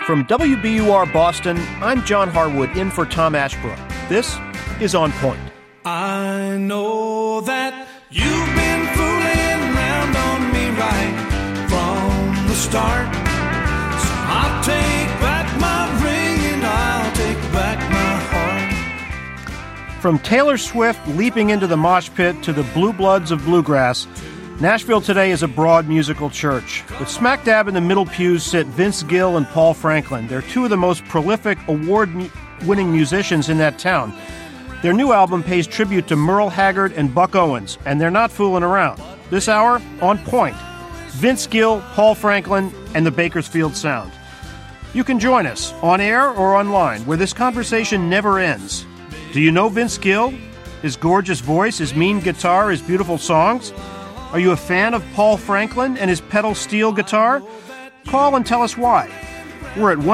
From WBUR Boston, I'm John Harwood in for Tom Ashbrook. This is On Point. I know that you've been fooling around on me right from the start. So I'll take back my ring and I'll take back my heart. From Taylor Swift leaping into the mosh pit to the Blue Bloods of bluegrass, Nashville today is a broad musical church. But smack dab in the middle pews sit Vince Gill and Paul Franklin. They're two of the most prolific award-winning musicians in that town. Their new album pays tribute to Merle Haggard and Buck Owens, and they're not fooling around. This hour, On Point, Vince Gill, Paul Franklin, and the Bakersfield Sound. You can join us on air or online, where this conversation never ends. Do you know Vince Gill? His gorgeous voice, his mean guitar, his beautiful songs? Are you a fan of Paul Franklin and his pedal steel guitar? Call and tell us why. We're at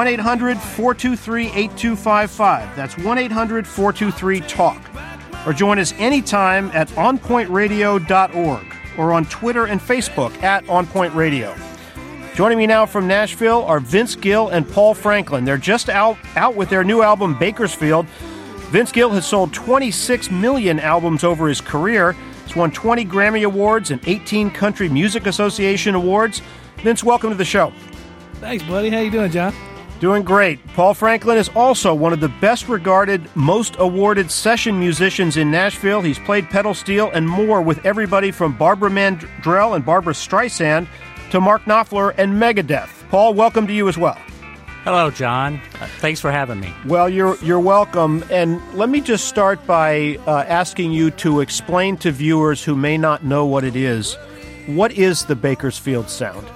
1-800-423-8255. That's 1-800-423-TALK. Or join us anytime at onpointradio.org or on Twitter and Facebook at onpointradio. Joining me now from Nashville are Vince Gill and Paul Franklin. They're just out with their new album, Bakersfield. Vince Gill has sold 26 million albums over his career. He's won 20 Grammy Awards and 18 Country Music Association Awards. Vince, welcome to the show. Thanks, buddy. How you doing, John? Doing great. Paul Franklin is also one of the best-regarded, most awarded session musicians in Nashville. He's played pedal steel and more with everybody from Barbara Mandrell and Barbra Streisand to Mark Knopfler and Megadeth. Paul, welcome to you as well. Hello, John. Thanks for having me. Well, you're welcome. And let me just start by asking you to explain to viewers who may not know what it is. What is the Bakersfield Sound?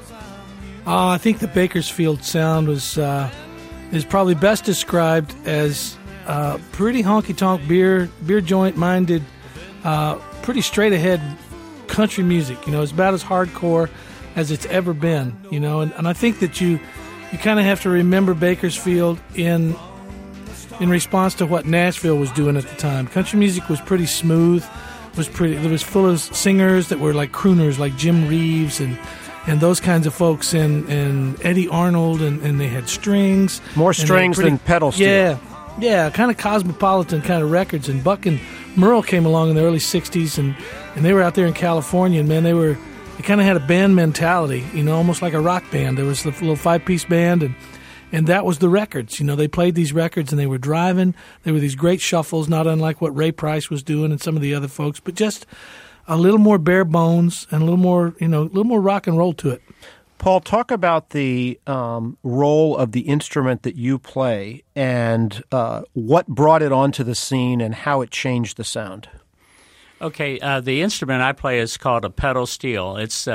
I think the Bakersfield Sound is probably best described as pretty honky-tonk beer joint-minded, pretty straight-ahead country music. You know, it's about as hardcore as it's ever been, you know. And I think that you kind of have to remember Bakersfield in response to what Nashville was doing at the time. Country music was pretty smooth, it was full of singers that were like crooners, like Jim Reeves and those kinds of folks, and Eddie Arnold, and they had strings. More strings than pedal steel. Yeah, kind of cosmopolitan kind of records. And Buck and Merle came along in the early 60s, and they were out there in California, and man, they kind of had a band mentality, you know, almost like a rock band. There was a little five-piece band, and that was the records. You know, they played these records, and they were driving. There were these great shuffles, not unlike what Ray Price was doing and some of the other folks, but just a little more bare bones and a little more rock and roll to it. Paul, talk about the role of the instrument that you play and what brought it onto the scene and how it changed the sound. Okay, the instrument I play is called a pedal steel.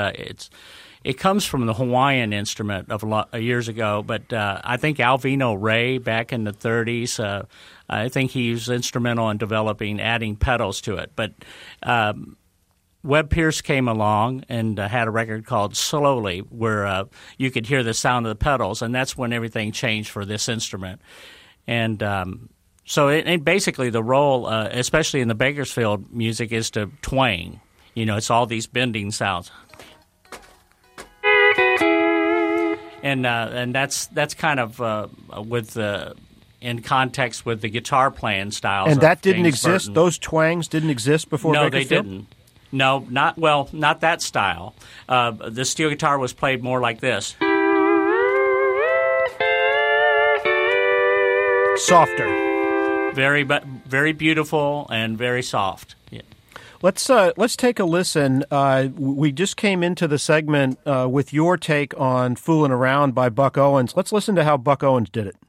It comes from the Hawaiian instrument of years ago, but I think Alvino Ray back in the 30s, I think he was instrumental in adding pedals to it. But Webb Pierce came along and had a record called Slowly, where you could hear the sound of the pedals, and that's when everything changed for this instrument. And so basically the role, especially in the Bakersfield music, is to twang. You know, it's all these bending sounds. And that's kind of in context with the guitar playing styles. And that didn't James exist? Burton. Those twangs didn't exist before Bakersfield? No, they didn't. No, not that style. The steel guitar was played more like this. Softer. Very beautiful and very soft. Yeah. Let's take a listen. We just came into the segment with your take on "Foolin' Around" by Buck Owens. Let's listen to how Buck Owens did it.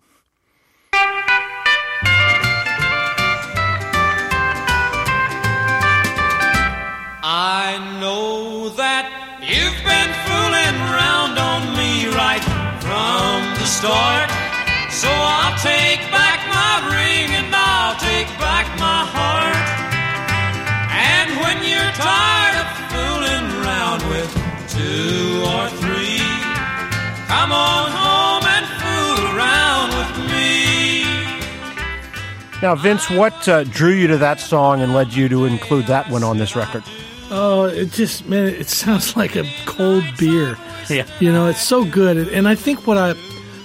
I know that you've been fooling around on me right from the start. So I'll take back my ring and I'll take back my heart. And when you're tired of fooling around with 2 or 3, come on home and fool around with me. Now, Vince, what drew you to that song and led you to include that one on this record? Oh, it just, man, it sounds like a cold beer. Yeah. You know, it's so good. And I think what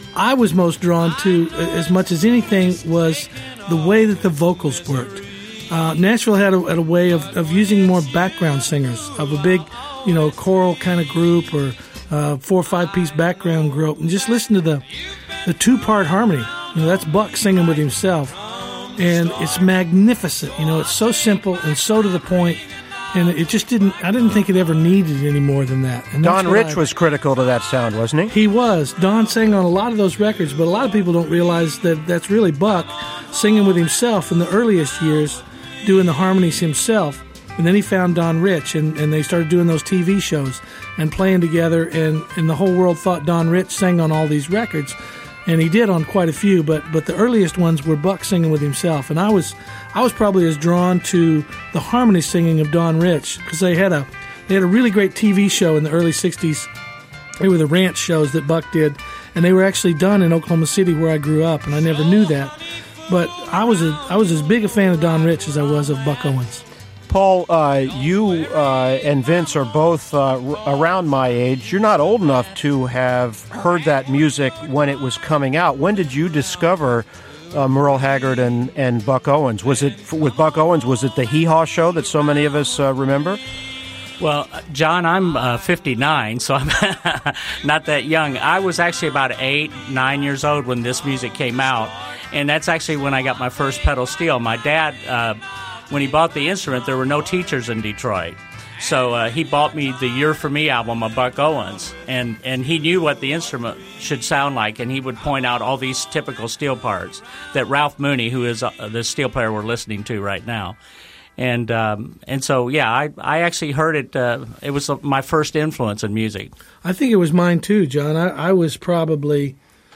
I was most drawn to, as much as anything, was the way that the vocals worked. Nashville had a way of using more background singers, of a big, choral kind of group or 4 or 5 piece background group, and just listen to the 2-part harmony. That's Buck singing with himself, and it's magnificent. It's so simple and so to the point. And it just I didn't think it ever needed any more than that. And Don Rich was critical to that sound, wasn't he? He was. Don sang on a lot of those records, but a lot of people don't realize that that's really Buck singing with himself in the earliest years, doing the harmonies himself. And then he found Don Rich, and they started doing those TV shows and playing together, and the whole world thought Don Rich sang on all these records. And he did on quite a few, but the earliest ones were Buck singing with himself. And I was probably as drawn to the harmony singing of Don Rich, because they had a really great TV show in the early 60s. They were the ranch shows that Buck did, and they were actually done in Oklahoma City where I grew up, and I never knew that. But I was as big a fan of Don Rich as I was of Buck Owens. Paul, you and Vince are both around my age. You're not old enough to have heard that music when it was coming out. When did you discover Merle Haggard and Buck Owens? Was it with Buck Owens? Was it the Hee Haw show that so many of us remember? Well, John, I'm 59, so I'm not that young. I was actually about 8, 9 years old when this music came out, and that's actually when I got my first pedal steel. My dad, when he bought the instrument, there were no teachers in Detroit. So he bought me the Year For Me album of Buck Owens, and he knew what the instrument should sound like, and he would point out all these typical steel parts that Ralph Mooney, who is the steel player we're listening to right now. And so, yeah, I actually heard it. It was my first influence in music. I think it was mine too, John. I was probably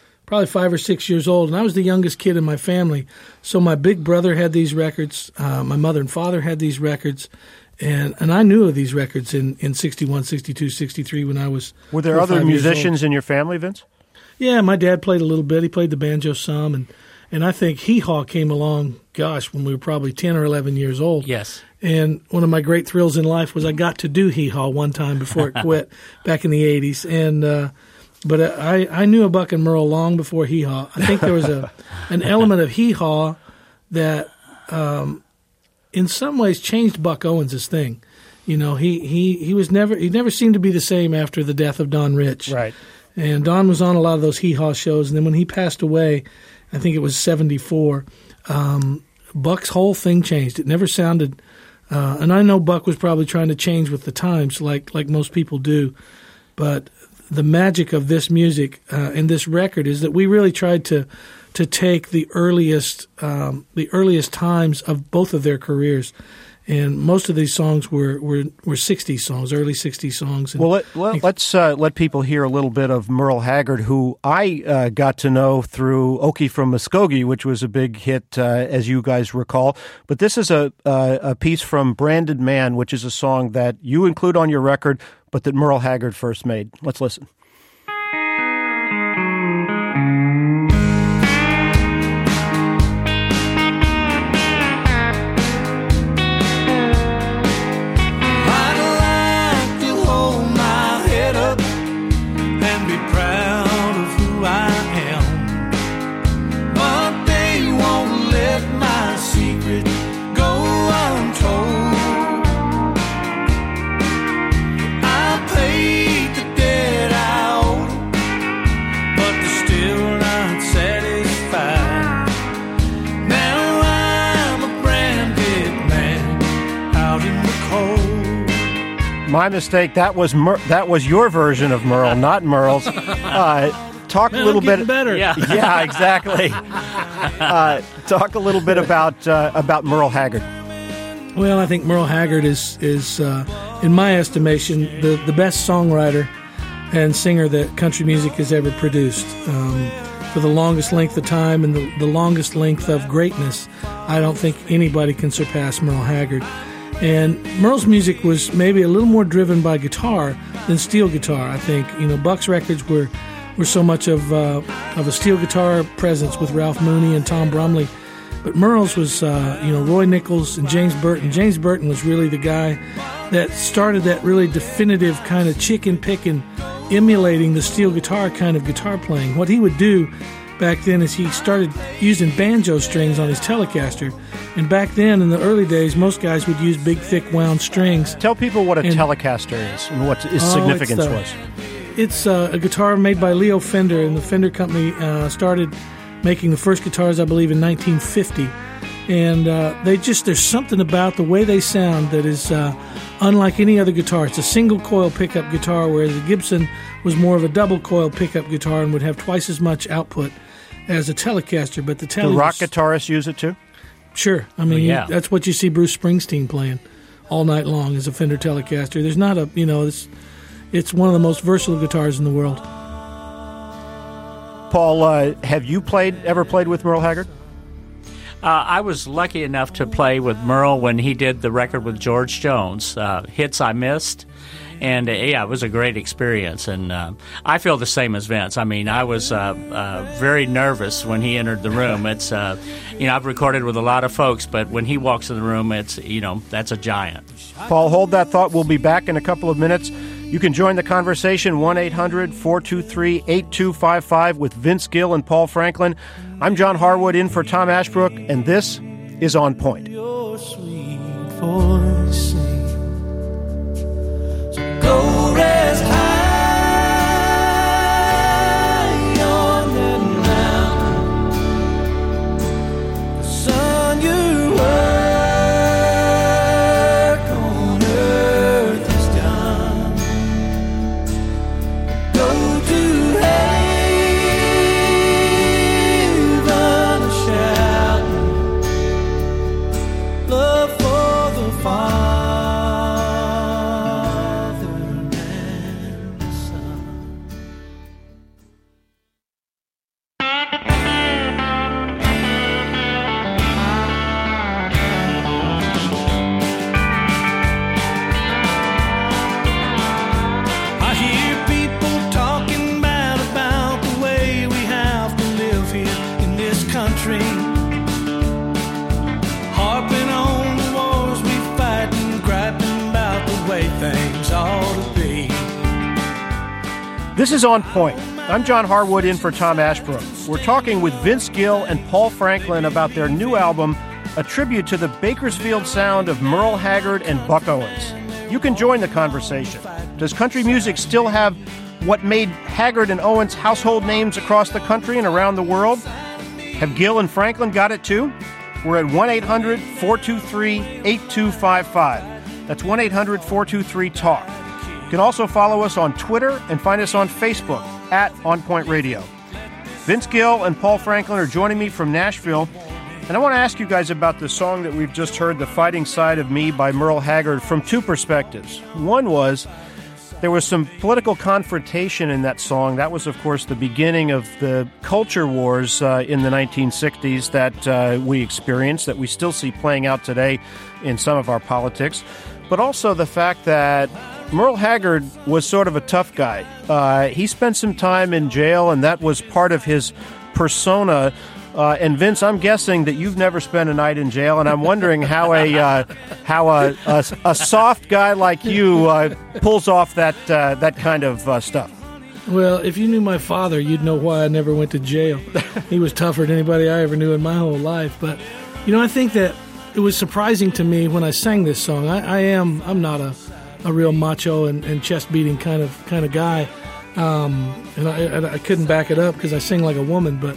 5 or 6 years old, and I was the youngest kid in my family. So my big brother had these records. My mother and father had these records. And I knew of these records in 61, 62, 63 when I was Were there other musicians in your family, Vince? Yeah, my dad played a little bit. He played the banjo some, and I think Hee Haw came along, when we were probably 10 or 11 years old. Yes. And one of my great thrills in life was I got to do Hee Haw one time before it quit back in the 80s. And but I knew of Buck and Merle long before Hee Haw. I think there was an element of Hee Haw that in some ways changed Buck Owens' thing. He never seemed to be the same after the death of Don Rich. Right. And Don was on a lot of those Hee Haw shows, and then when he passed away, I think it was 74, Buck's whole thing changed. It never sounded and I know Buck was probably trying to change with the times like most people do, but the magic of this music and this record is that we really tried to take the earliest times of both of their careers, and most of these songs were 60s songs, early 60s songs. Well, let's let people hear a little bit of Merle Haggard, who I got to know through Okie from Muskogee, which was a big hit, as you guys recall. But this is a piece from Branded Man, which is a song that you include on your record, but that Merle Haggard first made. Let's listen. My mistake. That was your version of Merle, not Merle's. Talk a little bit better. Yeah, exactly. Talk a little bit about Merle Haggard. Well, I think Merle Haggard is in my estimation, the best songwriter and singer that country music has ever produced. For the longest length of time and the longest length of greatness, I don't think anybody can surpass Merle Haggard. And Merle's music was maybe a little more driven by guitar than steel guitar. I think Buck's records were so much of a steel guitar presence with Ralph Mooney and Tom Brumley, but Merle's was Roy Nichols and James Burton. James Burton was really the guy that started that really definitive kind of chicken picking emulating the steel guitar kind of guitar playing. What he would do back then is he started using banjo strings on his Telecaster. And back then, in the early days, most guys would use big, thick, wound strings. Tell people what a Telecaster is and what its significance was. It's a guitar made by Leo Fender, and the Fender Company started making the first guitars, I believe, in 1950. And there's something about the way they sound that is unlike any other guitar. It's a single coil pickup guitar, whereas the Gibson was more of a double coil pickup guitar and would have twice as much output as a Telecaster. But the rock guitarists use it too? Sure. I mean, that's what you see Bruce Springsteen playing all night long is a Fender Telecaster. There's not a, it's one of the most versatile guitars in the world. Paul, have you ever played with Merle Haggard? I was lucky enough to play with Merle when he did the record with George Jones, Hits I Missed. And, it was a great experience. And I feel the same as Vince. I mean, I was very nervous when he entered the room. It's, I've recorded with a lot of folks, but when he walks in the room, it's, that's a giant. Paul, hold that thought. We'll be back in a couple of minutes. You can join the conversation, 1-800-423-8255 with Vince Gill and Paul Franklin. I'm John Harwood in for Tom Ashbrook, and this is On Point. Your sweet voice sing. So go rest high on that mountain. The sun you work on earth is done. Go to heaven a shouting love for the Father. This is On Point. I'm John Harwood in for Tom Ashbrook. We're talking with Vince Gill and Paul Franklin about their new album, a tribute to the Bakersfield sound of Merle Haggard and Buck Owens. You can join the conversation. Does country music still have what made Haggard and Owens household names across the country and around the world? Have Gill and Franklin got it too? We're at 1-800-423-8255. That's 1-800-423-TALK. You can also follow us on Twitter and find us on Facebook at On Point Radio. Vince Gill and Paul Franklin are joining me from Nashville, and I want to ask you guys about the song that we've just heard, The Fighting Side of Me by Merle Haggard, from two perspectives. One was there was some political confrontation in that song. That was, of course, the beginning of the culture wars in the 1960s that we experienced, that we still see playing out today in some of our politics. But also the fact that Merle Haggard was sort of a tough guy. He spent some time in jail, and that was part of his persona. And Vince, I'm guessing that you've never spent a night in jail, and I'm wondering how a soft guy like you pulls off that kind of stuff. Well, if you knew my father, you'd know why I never went to jail. He was tougher than anybody I ever knew in my whole life. But I think that it was surprising to me when I sang this song. I'm not a real macho and chest beating kind of guy, and I couldn't back it up because I sing like a woman. But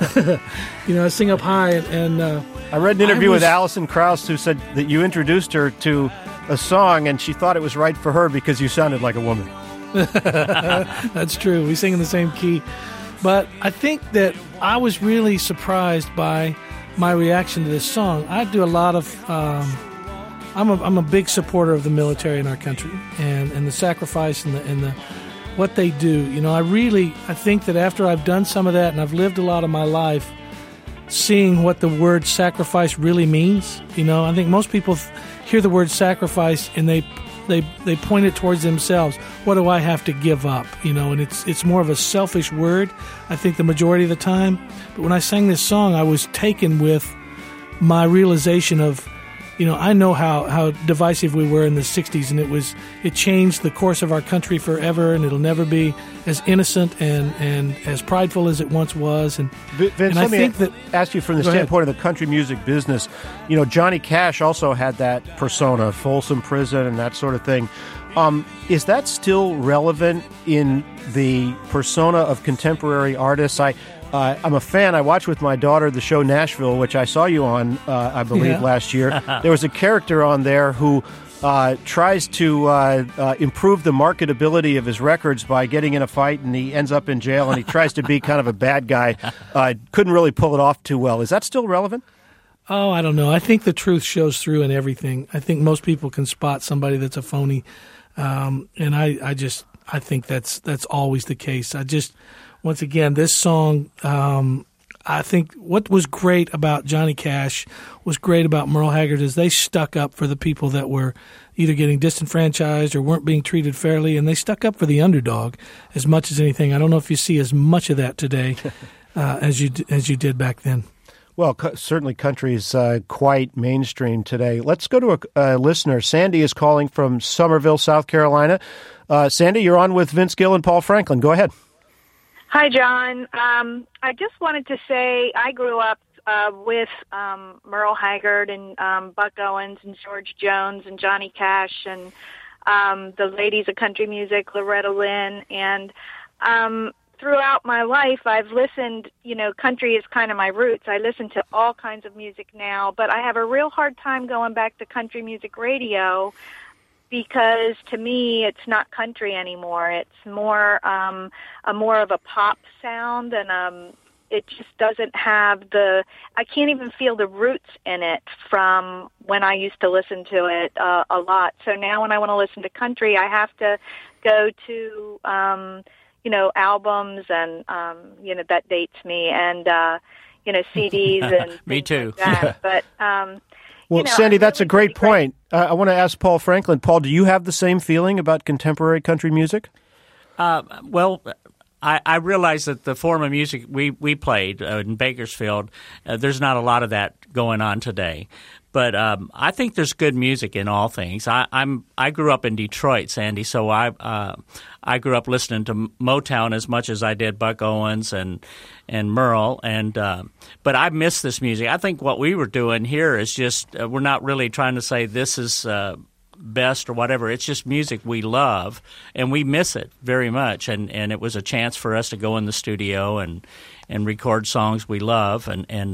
I sing up high, and I read an interview with Alison Krauss who said that you introduced her to a song and she thought it was right for her because you sounded like a woman. That's true. We sing in the same key, but I think that I was really surprised by my reaction to this song. I do a lot of. I'm a big supporter of the military in our country and the sacrifice and the what they do. I think that after I've done some of that and I've lived a lot of my life seeing what the word sacrifice really means, I think most people hear the word sacrifice and they point it towards themselves. What do I have to give up? And it's more of a selfish word, I think, the majority of the time. But when I sang this song, I was taken with my realization of I know how divisive we were in the 60s, and it changed the course of our country forever, and it'll never be as innocent and as prideful as it once was. And Vince, let me ask you from the standpoint of the country music business. Johnny Cash also had that persona, Folsom Prison and that sort of thing. Is that still relevant in the persona of contemporary artists? I'm a fan. I watched with my daughter the show Nashville, which I saw you on, I believe, last year. There was a character on there who tries to improve the marketability of his records by getting in a fight, and he ends up in jail, and he tries to be kind of a bad guy. Couldn't really pull it off too well. Is that still relevant? Oh, I don't know. I think the truth shows through in everything. I think most people can spot somebody that's a phony, and I think that's always the case. Once again, this song, I think what was great about Johnny Cash, was great about Merle Haggard, is they stuck up for the people that were either getting disenfranchised or weren't being treated fairly, and they stuck up for the underdog as much as anything. I don't know if you see as much of that today as you did back then. Well, certainly country is quite mainstream today. Let's go to a listener. Sandy is calling from Somerville, South Carolina. Sandy, you're on with Vince Gill and Paul Franklin. Go ahead. Hi, John. I just wanted to say I grew up with Merle Haggard and Buck Owens and George Jones and Johnny Cash and the ladies of country music, Loretta Lynn. And throughout my life, I've listened, country is kind of my roots. I listen to all kinds of music now, but I have a real hard time going back to country music radio, because to me it's not country anymore. It's more more of a pop sound, and it just doesn't have I can't even feel the roots in it from when I used to listen to it a lot. So now when I want to listen to country, I have to go to albums and that dates me, and CDs and me too. Like that. But well, Sandy, that's a great point. I want to ask Paul Franklin. Paul, do you have the same feeling about contemporary country music? Well, I realize that the form of music we played in Bakersfield, there's not a lot of that going on today. But I think there's good music in all things. I grew up in Detroit, Sandy, so I grew up listening to Motown as much as I did Buck Owens and Merle, but I miss this music. I think what we were doing here is just we're not really trying to say this is best or whatever. It's just music we love, and we miss it very much. And it was a chance for us to go in the studio and record songs we love, and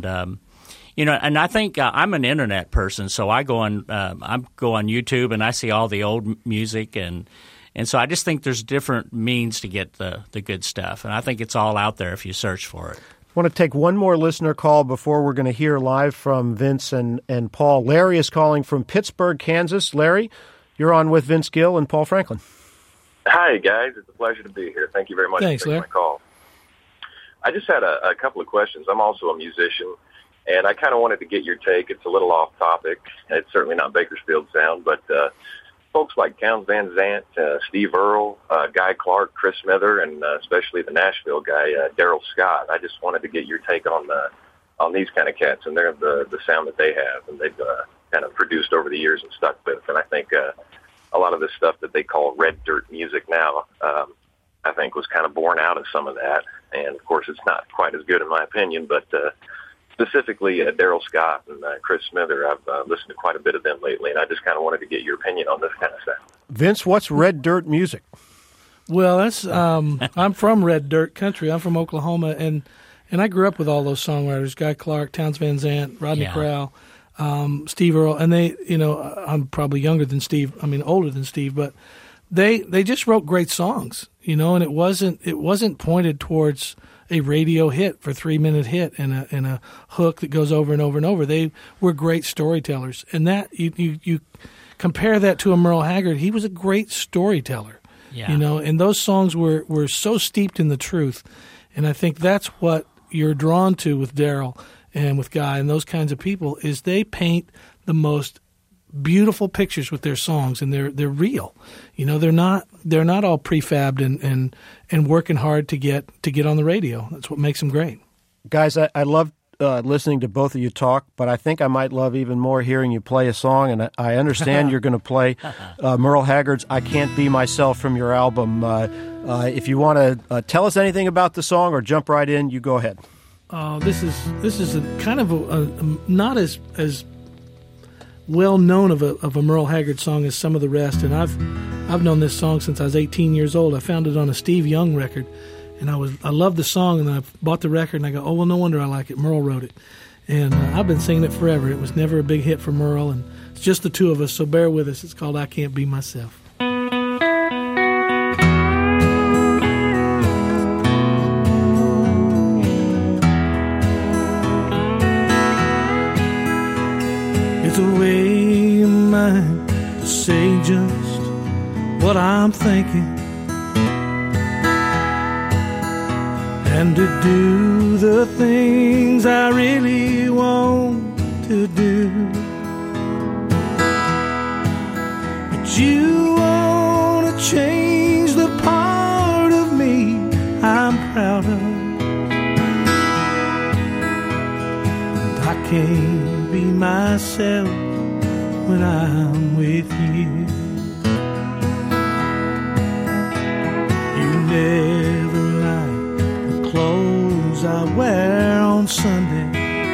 I think I'm an internet person, so I go on YouTube and I see all the old music, and so I just think there's different means to get the good stuff, and I think it's all out there if you search for it. I want to take one more listener call before we're going to hear live from Vince and Paul. Larry is calling from Pittsburgh, Kansas. Larry, you're on with Vince Gill and Paul Franklin. Hi, guys. It's a pleasure to be here. Thank you very much for taking my call. I just had a couple of questions. I'm also a musician, and I kind of wanted to get your take. It's a little off topic. It's certainly not Bakersfield sound, but folks like Townes Van Zandt, Steve Earle, Guy Clark, Chris Smither, and especially the Nashville guy, Daryl Scott. I just wanted to get your take on these kind of cats and the sound that they have, and they've kind of produced over the years and stuck with. And I think a lot of this stuff that they call red dirt music now, I think was kind of born out of some of that. And, of course, it's not quite as good in my opinion, but specifically Daryl Scott and Chris Smither, I've listened to quite a bit of them lately, and I just kind of wanted to get your opinion on this kind of stuff. Vince, what's red dirt music? Well, that's I'm from red dirt country. I'm from Oklahoma, and I grew up with all those songwriters: Guy Clark, Townes Van Zandt, Rodney Crowell, Steve Earle, and they, I'm probably older than Steve, but they just wrote great songs, and it wasn't pointed towards a radio hit for 3-minute hit and a hook that goes over and over and over. They were great storytellers, and that you compare that to a Merle Haggard. He was a great storyteller, and those songs were so steeped in the truth, and I think that's what you're drawn to with Daryl and with Guy and those kinds of people is they paint the most beautiful pictures with their songs, and they're real. They're not all prefabbed and working hard to get on the radio. That's what makes them great. Guys, I love listening to both of you talk, but I think I might love even more hearing you play a song, and I understand you're going to play Merle Haggard's I Can't Be Myself from your album. If you want to tell us anything about the song or jump right in, you go ahead. This is a kind of a not as well known of a Merle Haggard song as some of the rest, and I've known this song since I was 18 years old. I found it on a Steve Young record, and I loved the song, and I bought the record, and I go, oh, well, no wonder I like it. Merle wrote it, and I've been singing it forever. It was never a big hit for Merle, and it's just the two of us, so bear with us. It's called I Can't Be Myself. It's a way of mine to say just what I'm thinking, and to do the things I really want to do. But you want to change the part of me I'm proud of, and I can't be myself when I'm with you. You never like the clothes I wear on Sunday,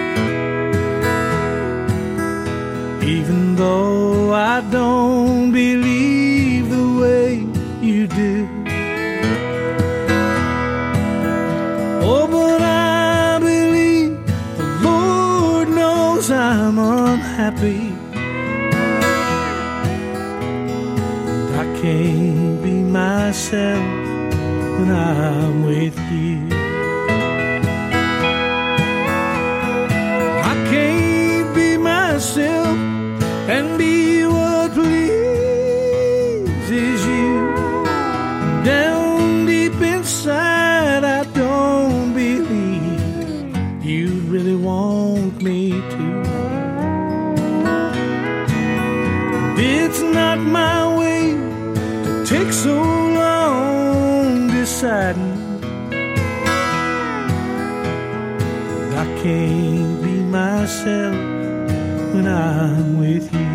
even though I don't believe the way you do. Oh, but I believe the Lord knows I'm unhappy, and I can't be myself when I'm with you. I can't be myself and be what pleases you. Down deep inside, I don't believe you really want me to. It's not my way to take so long deciding. I can't be myself when I'm with you.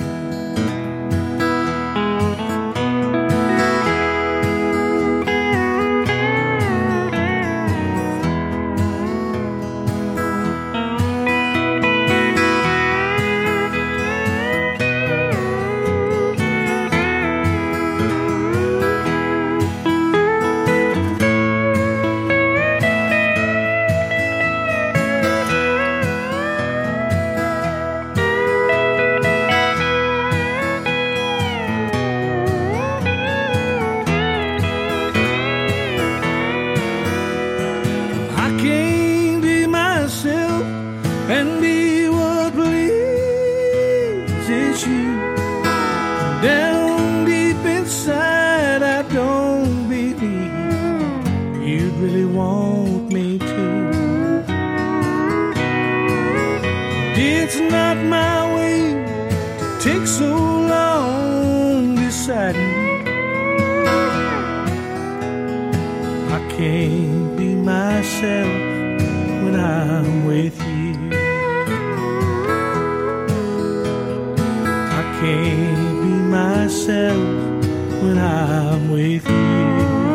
And be what pleases you. Down deep inside, I don't believe you'd really want me to. It's not my way to take so long deciding. I can't be myself when I'm with you. Can't be myself when I'm with you.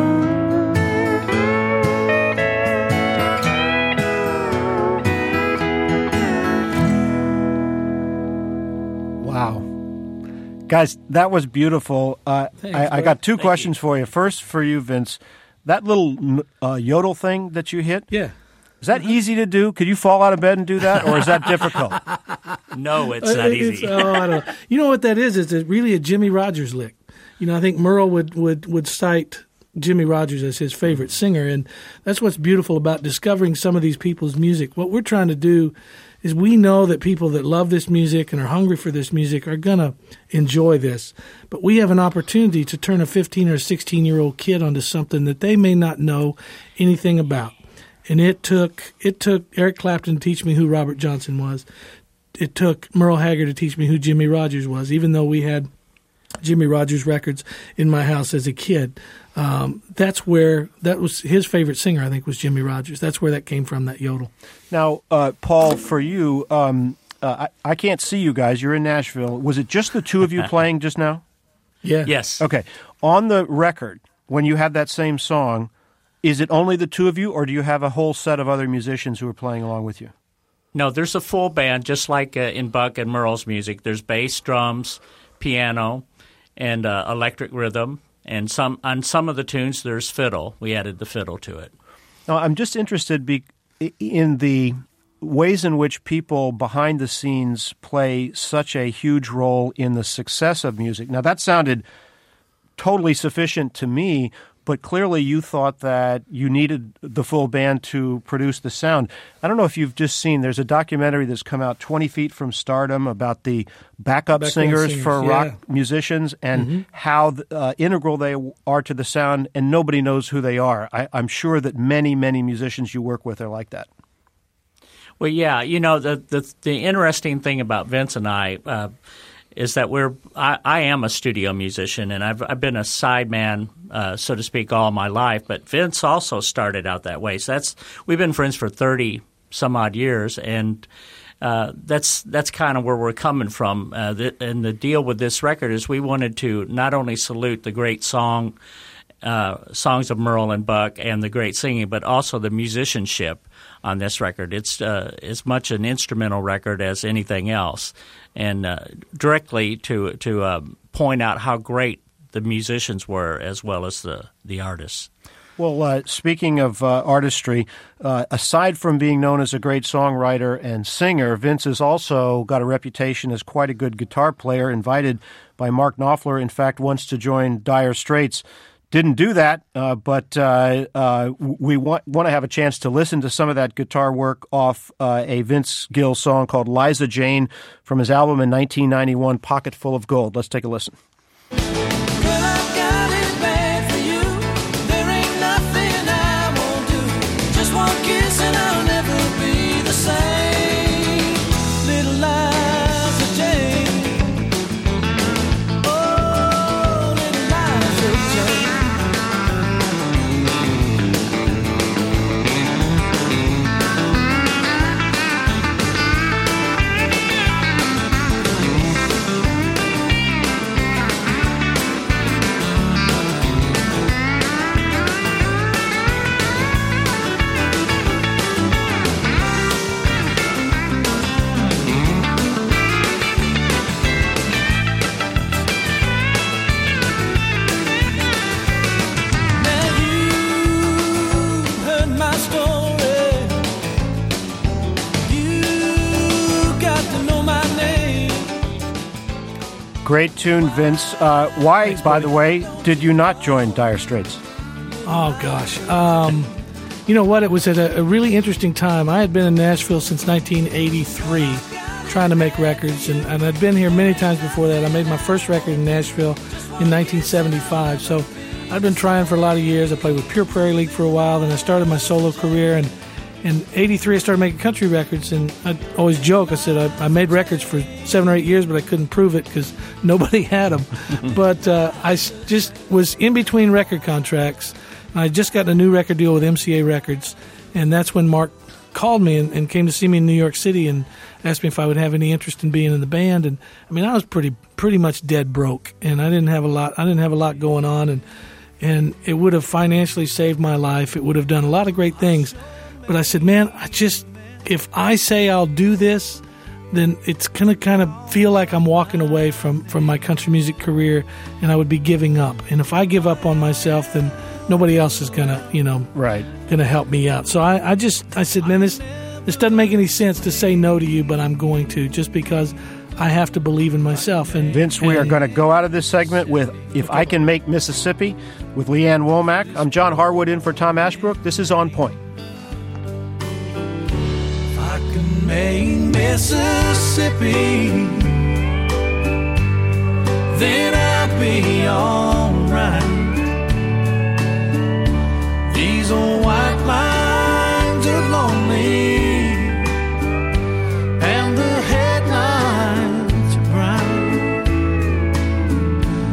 Wow. Guys, that was beautiful. I got two questions for you. First, for you, Vince, that little yodel thing that you hit? Yeah. Is that easy to do? Could you fall out of bed and do that, or is that difficult? No, it's not easy. I don't. You know what that is? It's really a Jimmy Rogers lick. You know, I think Merle would cite Jimmy Rogers as his favorite singer, and that's what's beautiful about discovering some of these people's music. What we're trying to do is we know that people that love this music and are hungry for this music are going to enjoy this. But we have an opportunity to turn a 15 or 16-year-old kid onto something that they may not know anything about. And it took Eric Clapton to teach me who Robert Johnson was. It took Merle Haggard to teach me who Jimmy Rogers was, even though we had Jimmy Rogers records in my house as a kid. That was his favorite singer, I think, was Jimmy Rogers. That's where that came from, that yodel. Now, Paul, for you, I can't see you guys. You're in Nashville. Was it just the two of you playing just now? Yeah. Yes. Okay. On the record, when you have that same song, is it only the two of you, or do you have a whole set of other musicians who are playing along with you? No, there's a full band, just like in Buck and Merle's music. There's bass, drums, piano, and electric rhythm. And on some of the tunes, there's fiddle. We added the fiddle to it. Now, I'm just interested in the ways in which people behind the scenes play such a huge role in the success of music. Now, that sounded totally sufficient to me, but clearly you thought that you needed the full band to produce the sound. I don't know if you've just seen, there's a documentary that's come out, 20 Feet from Stardom, about the backup singers for rock musicians and how integral they are to the sound, and nobody knows who they are. I'm sure that many, many musicians you work with are like that. Well, yeah, the interesting thing about Vince and I is that I am a studio musician, and I've been a sideman, so to speak, all my life. But Vince also started out that way. So we've been friends for 30 some odd years, and that's kind of where we're coming from. And the deal with this record is we wanted to not only salute the great songs of Merle and Buck and the great singing, but also the musicianship on this record. It's as much an instrumental record as anything else, and directly to point out how great the musicians were as well as the artists. Well, speaking of artistry, aside from being known as a great songwriter and singer, Vince has also got a reputation as quite a good guitar player, invited by Mark Knopfler, in fact, once to join Dire Straits. Didn't do that, but we want to have a chance to listen to some of that guitar work off a Vince Gill song called Liza Jane from his album in 1991, Pocket Full of Gold. Let's take a listen. Great tune, Vince. Why, thanks, by the way, did you not join Dire Straits? Oh, gosh. You know what? It was at a really interesting time. I had been in Nashville since 1983 trying to make records, and I'd been here many times before that. I made my first record in Nashville in 1975. So I'd been trying for a lot of years. I played with Pure Prairie League for a while, then I started my solo career, and in 83, I started making country records, and I always joke. I said I made records for 7 or 8 years, but I couldn't prove it because nobody had them. But I just was in between record contracts. I just got a new record deal with MCA Records, and that's when Mark called me and came to see me in New York City and asked me if I would have any interest in being in the band. And I mean, I was pretty much dead broke, and I didn't have a lot going on, and it would have financially saved my life. It would have done a lot of great things. But I said, man, if I say I'll do this, then it's going to kind of feel like I'm walking away from my country music career, and I would be giving up. And if I give up on myself, then nobody else is going to help me out. So I said, man, this doesn't make any sense to say no to you, but I'm going to, just because I have to believe in myself. And Vince, we are going to go out of this segment with If I Can Make Mississippi with Leanne Womack. I'm John Harwood in for Tom Ashbrook. This is On Point. Maine, Mississippi, then I'll be alright. These old white lines are lonely, and the headlines are bright.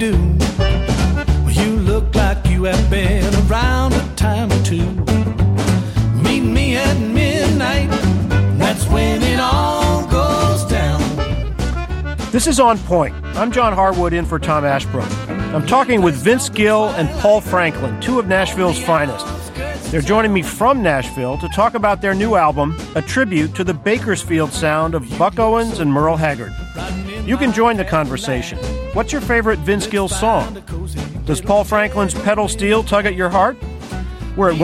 do. You look like you have been around a time or two. Meet me at midnight, that's when it all goes down. This is On Point. I'm John Harwood in for Tom Ashbrook. I'm talking with Vince Gill and Paul Franklin, two of Nashville's finest. They're joining me from Nashville to talk about their new album, a tribute to the Bakersfield sound of Buck Owens and Merle Haggard. You can join the conversation. What's your favorite Vince Gill song? Does Paul Franklin's Pedal Steel tug at your heart? We're at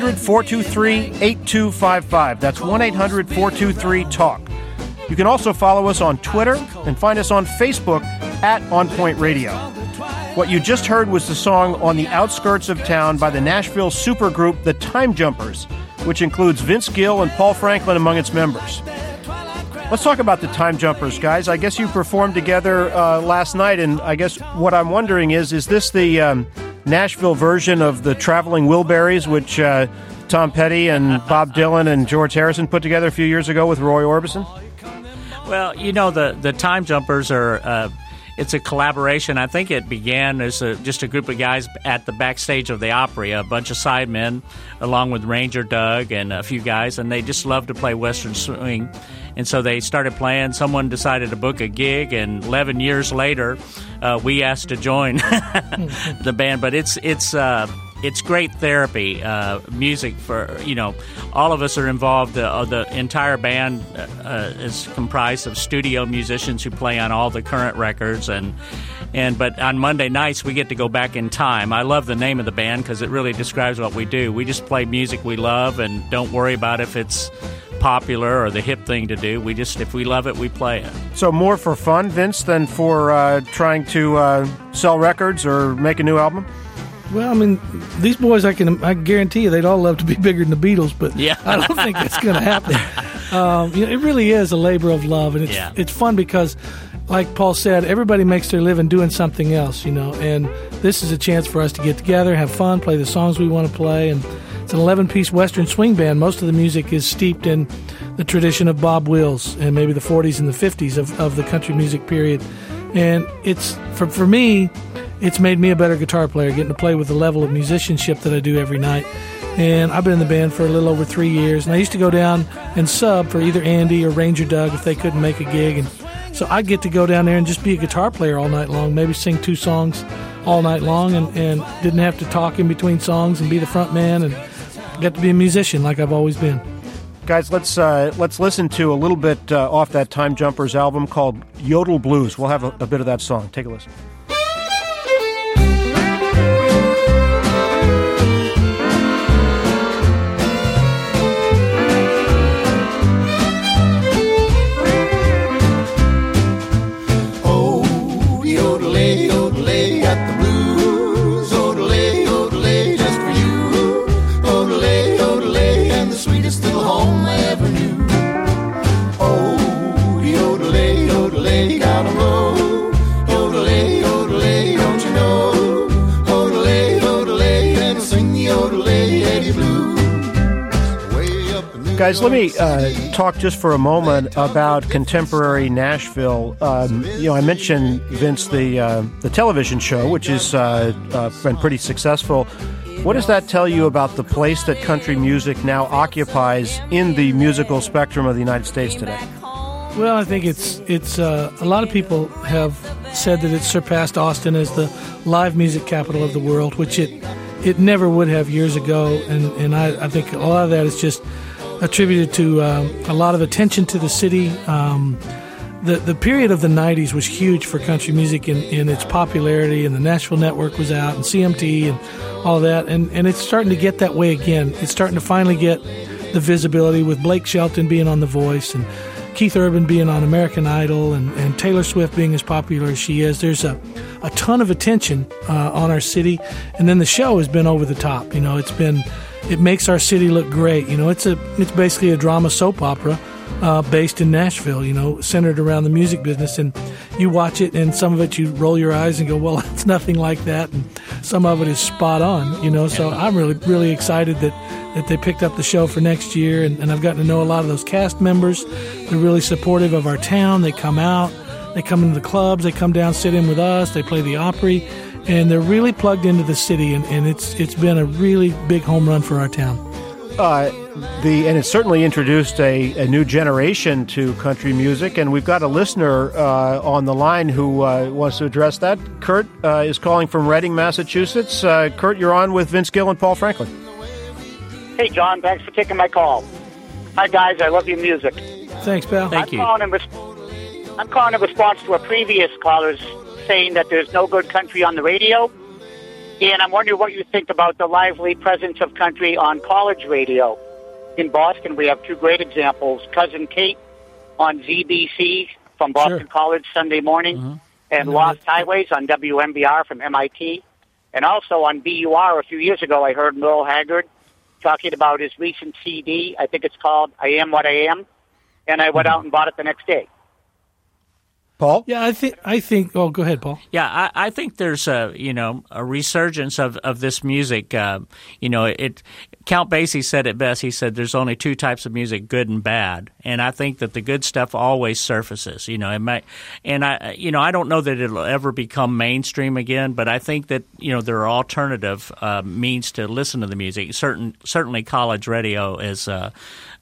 1-800-423-8255. That's 1-800-423-TALK. You can also follow us on Twitter and find us on Facebook at On Point Radio. What you just heard was the song On the Outskirts of Town by the Nashville supergroup The Time Jumpers, which includes Vince Gill and Paul Franklin among its members. Let's talk about the Time Jumpers, guys. I guess you performed together last night, and I guess what I'm wondering is this the Nashville version of the Traveling Wilburys, which Tom Petty and Bob Dylan and George Harrison put together a few years ago with Roy Orbison? Well, you know, the Time Jumpers are... It's a collaboration. I think it began as just a group of guys at the backstage of the Opry, a bunch of sidemen, along with Ranger Doug and a few guys, and they just loved to play Western swing. And so they started playing. Someone decided to book a gig, and 11 years later, we asked to join the band. But it's great therapy, music for, you know, all of us are involved. The entire band is comprised of studio musicians who play on all the current records. But on Monday nights, we get to go back in time. I love the name of the band because it really describes what we do. We just play music we love and don't worry about if it's popular or the hip thing to do. If we love it, we play it. So more for fun, Vince, than for trying to sell records or make a new album? Well, I mean, these boys, I guarantee you, they'd all love to be bigger than the Beatles, but yeah. I don't think that's going to happen. It really is a labor of love, and it's fun because, like Paul said, everybody makes their living doing something else, you know, and this is a chance for us to get together, have fun, play the songs we want to play, and it's an 11-piece Western swing band. Most of the music is steeped in the tradition of Bob Wills and maybe the 40s and the 50s of the country music period, and it's, for me, it's made me a better guitar player, getting to play with the level of musicianship that I do every night. And I've been in the band for a little over 3 years, and I used to go down and sub for either Andy or Ranger Doug if they couldn't make a gig. And so I'd get to go down there and just be a guitar player all night long, maybe sing 2 songs all night long, and didn't have to talk in between songs and be the front man, and get to be a musician like I've always been. Guys, let's listen to a little bit off that Time Jumpers album called Yodel Blues. We'll have a bit of that song. Take a listen. Guys, let me talk just for a moment about contemporary Nashville. I mentioned, Vince, the television show, which has been pretty successful. What does that tell you about the place that country music now occupies in the musical spectrum of the United States today? Well, I think it's a lot of people have said that it's surpassed Austin as the live music capital of the world, which it never would have years ago, and I think a lot of that is just attributed to a lot of attention to the city. The period of the 90s was huge for country music in its popularity, and the Nashville Network was out, and CMT and all that, and it's starting to get that way again. It's starting to finally get the visibility with Blake Shelton being on The Voice and Keith Urban being on American Idol and Taylor Swift being as popular as she is. There's a ton of attention on our city, and then the show has been over the top. You know, it makes our city look great. You know, it's basically a drama soap opera based in Nashville, you know, centered around the music business. And you watch it, and some of it you roll your eyes and go, well, it's nothing like that. And some of it is spot on, you know. So I'm really, really excited that they picked up the show for next year. And I've gotten to know a lot of those cast members. They're really supportive of our town. They come out. They come into the clubs. They come down, sit in with us. They play the Opry, and they're really plugged into the city. And it's been a really big home run for our town. And it's certainly introduced a new generation to country music, and we've got a listener on the line who wants to address that. Kurt is calling from Reading, Massachusetts. Kurt, you're on with Vince Gill and Paul Franklin. Hey, John, thanks for taking my call. Hi, guys, I love your music. Thanks, pal. Thank you. I'm calling in response to a previous caller's saying that there's no good country on the radio. And I'm wondering what you think about the lively presence of country on college radio. In Boston, we have two great examples. Cousin Kate on ZBC from Boston College Sunday morning, and Lost Highways on WMBR from MIT. And also on BUR a few years ago, I heard Merle Haggard talking about his recent CD. I think it's called I Am What I Am. And I went out and bought it the next day. Paul? Yeah, I think. Oh, go ahead, Paul. Yeah, I think there's a resurgence of this music. Count Basie said it best. He said there's only two types of music, good and bad. And I think that the good stuff always surfaces. I don't know that it'll ever become mainstream again, but I think that there are alternative means to listen to the music. Certainly, college radio is a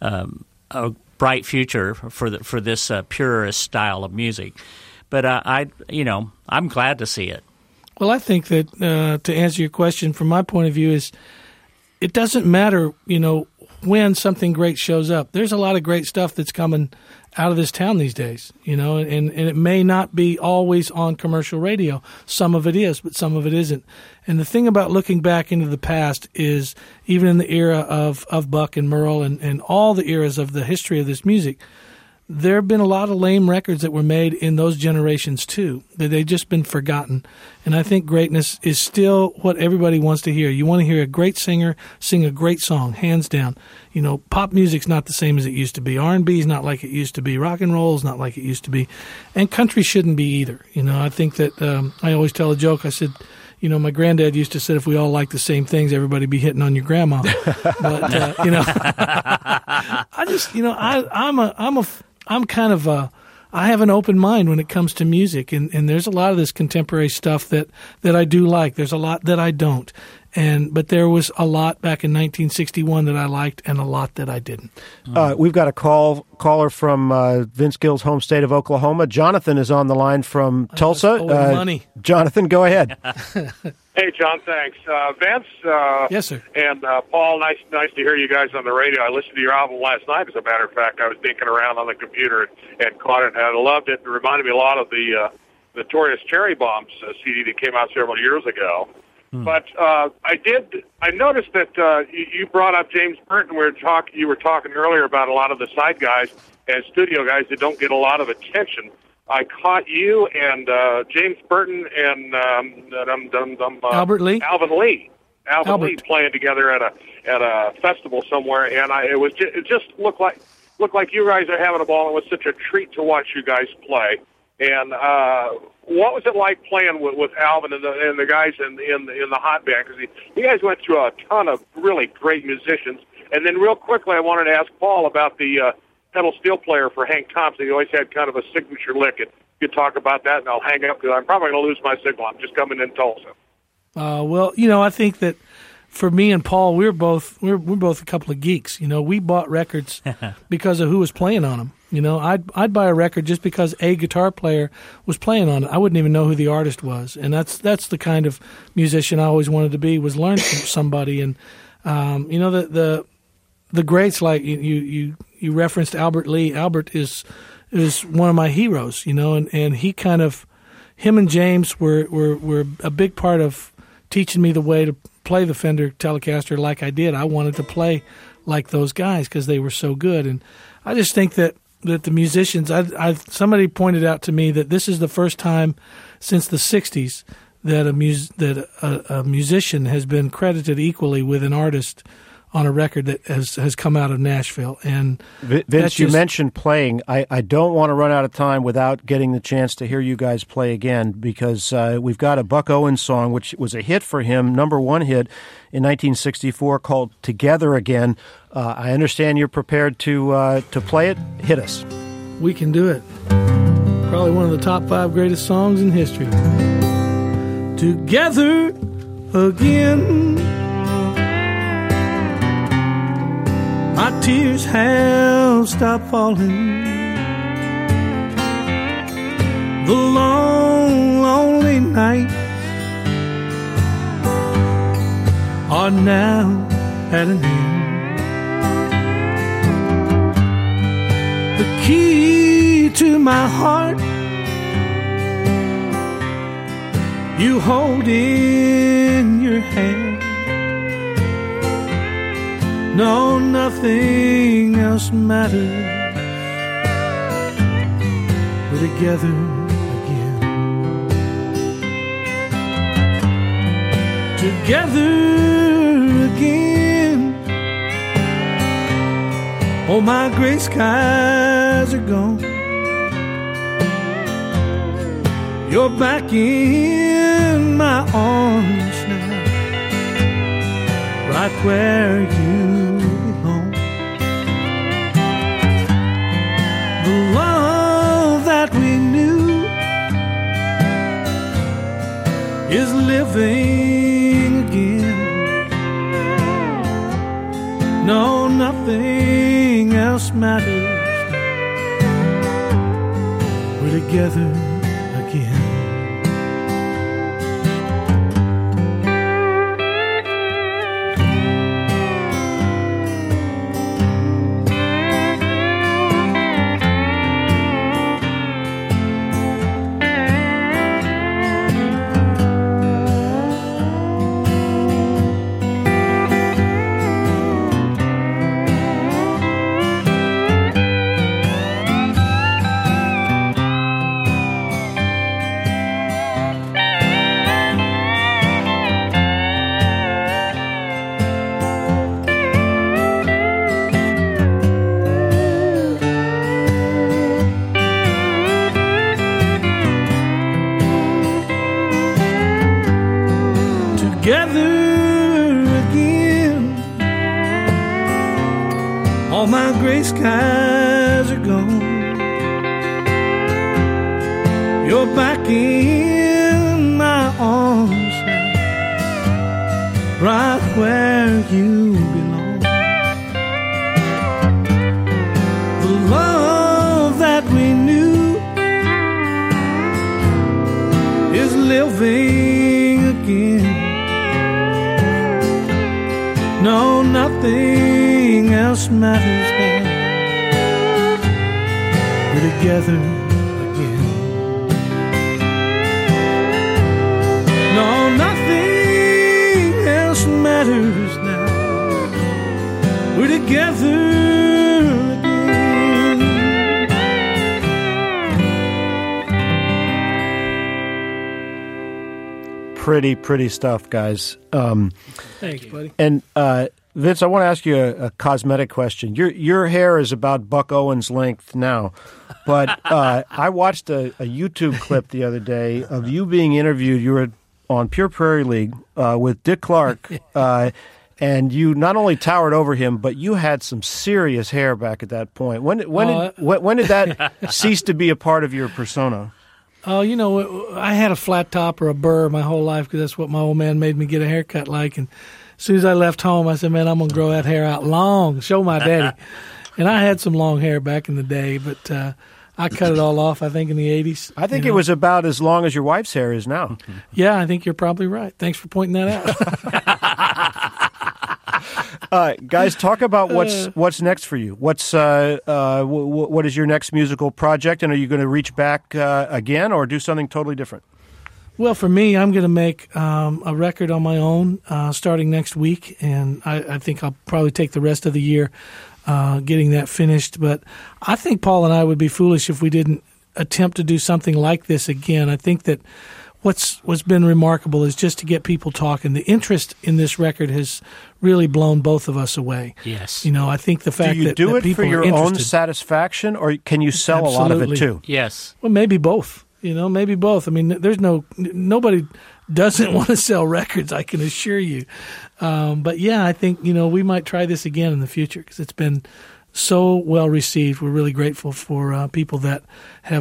bright future for this purist style of music, but I'm glad to see it. Well, I think that to answer your question, from my point of view, is it doesn't matter when something great shows up. There's a lot of great stuff that's coming out of this town these days, and it may not be always on commercial radio. Some of it is, but some of it isn't. And the thing about looking back into the past is, even in the era of Buck and Merle and all the eras of the history of this music, there have been a lot of lame records that were made in those generations too, that they've just been forgotten. And I think greatness is still what everybody wants to hear. You want to hear a great singer sing a great song, hands down. Pop music's not the same as it used to be. R&B is not like it used to be. Rock and roll is not like it used to be. And country shouldn't be either. I think that I always tell a joke. I said, my granddad used to say, if we all like the same things, everybody be hitting on your grandma. But, I just, I have an open mind when it comes to music, and there's a lot of this contemporary stuff that I do like. There's a lot that I don't. But there was a lot back in 1961 that I liked and a lot that I didn't. We've got a caller from Vince Gill's home state of Oklahoma. Jonathan is on the line from Tulsa. Money. Jonathan, go ahead. Hey, John, thanks. Vince? Yes, sir. And Paul, nice to hear you guys on the radio. I listened to your album last night, as a matter of fact. I was dinking around on the computer and caught it, and I loved it. It reminded me a lot of the Notorious Cherry Bombs CD that came out several years ago. But I noticed that you brought up James Burton. You were talking earlier about a lot of the side guys and studio guys that don't get a lot of attention. I caught you and James Burton and Albert Lee? Alvin Lee. Alvin Lee playing together at a festival somewhere, and it just looked like you guys are having a ball. It was such a treat to watch you guys play. And what was it like playing with Alvin and the guys in the hot band? Because you guys went through a ton of really great musicians. And then real quickly, I wanted to ask Paul about the pedal steel player for Hank Thompson. He always had kind of a signature lick. If you could talk about that, and I'll hang up because I'm probably going to lose my signal. I'm just coming in Tulsa. Well, I think that for me and Paul, we're both a couple of geeks. We bought records because of who was playing on them. I'd buy a record just because a guitar player was playing on it. I wouldn't even know who the artist was, and that's the kind of musician I always wanted to be, was learn from somebody. And the greats, like you referenced Albert Lee. Albert is one of my heroes, and he kind of, him and James were a big part of teaching me the way to play the Fender Telecaster like I did. I wanted to play like those guys because they were so good, and I just think that the musicians, somebody pointed out to me that this is the first time since the 60s that a musician has been credited equally with an artist on a record that has come out of Nashville. And Vince, you mentioned playing. I don't want to run out of time without getting the chance to hear you guys play again, because we've got a Buck Owens song, which was a hit for him, #1 hit in 1964, called Together Again. I understand you're prepared to play it. Hit us. We can do it. Probably one of the top 5 greatest songs in history. Together again. My tears have stopped falling. The long, lonely nights are now at an end. The key to my heart you hold in your hand. No, nothing else matters. We're together again. Together again. Oh, my gray skies are gone. You're back in my arms now, right where you belong. The love that we knew is living again. No, nothing else matters. We're together again. My gray skies are gone. You're back in my arms now, right where you belong. The love that we knew is living again. No, nothing else matters now. We're together again. No, nothing else matters now. We're together again. Pretty stuff, guys. Thanks, buddy. And Vince, I want to ask you a cosmetic question. Your hair is about Buck Owens' length now, but I watched a YouTube clip the other day of you being interviewed. You were on Pure Prairie League with Dick Clark, and you not only towered over him, but you had some serious hair back at that point. When did that cease to be a part of your persona? Oh, I had a flat top or a burr my whole life because that's what my old man made me get a haircut like. And as soon as I left home, I said, man, I'm going to grow that hair out long, show my daddy. And I had some long hair back in the day, but I cut it all off, I think, in the 80s. I think it was about as long as your wife's hair is now. Yeah, I think you're probably right. Thanks for pointing that out. Guys, talk about what's next for you. What is your next musical project, and are you going to reach back again or do something totally different? Well, for me, I'm going to make a record on my own starting next week, and I think I'll probably take the rest of the year getting that finished. But I think Paul and I would be foolish if we didn't attempt to do something like this again. I think that what's been remarkable is just to get people talking. The interest in this record has really blown both of us away. Yes. I think the fact that do you do it people for your are own satisfaction, or can you sell a lot of it too? Yes. Well, maybe both. Maybe both. I mean, nobody doesn't want to sell records, I can assure you. But yeah, I think, we might try this again in the future because it's been so well received. We're really grateful for people that have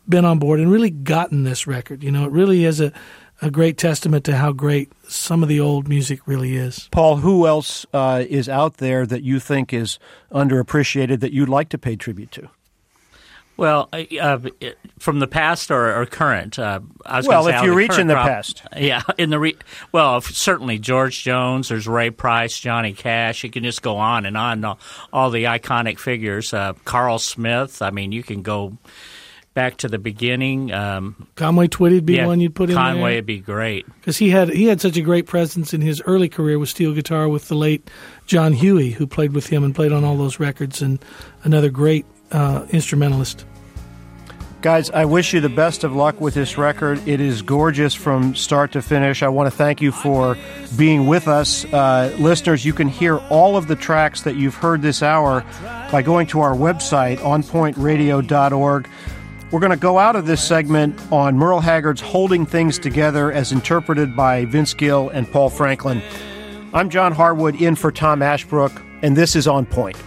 been on board and really gotten this record. You know, it really is a great testament to how great some of the old music really is. Paul, who else is out there that you think is underappreciated that you'd like to pay tribute to? Well, from the past or current? If you reach in the past. Yeah, certainly George Jones, there's Ray Price, Johnny Cash. You can just go on and on, all the iconic figures. Carl Smith, I mean, you can go back to the beginning. Conway Twitty would be one you'd put in there. Conway would be great. Because he had such a great presence in his early career with steel guitar with the late John Huey, who played with him and played on all those records, and another great instrumentalist. Guys, I wish you the best of luck with this record. It is gorgeous from start to finish. I want to thank you for being with us. Listeners, you can hear all of the tracks that you've heard this hour by going to our website, onpointradio.org. We're going to go out of this segment on Merle Haggard's Holding Things Together as interpreted by Vince Gill and Paul Franklin. I'm John Harwood in for Tom Ashbrook, and this is On Point.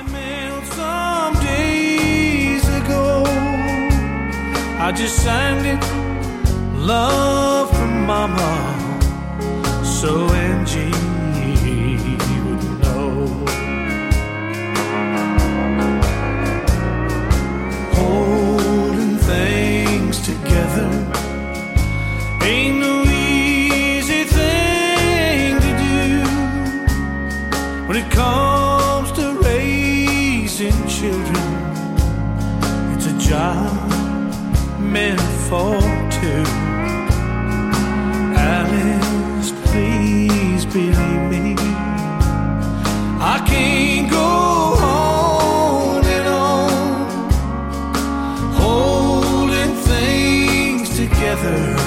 I just signed it, love from Mama, so Angie would know. Holding things together ain't no easy thing to do when it comes to raising children. It's a job meant for two. Alice, please believe me, I can't go on and on holding things together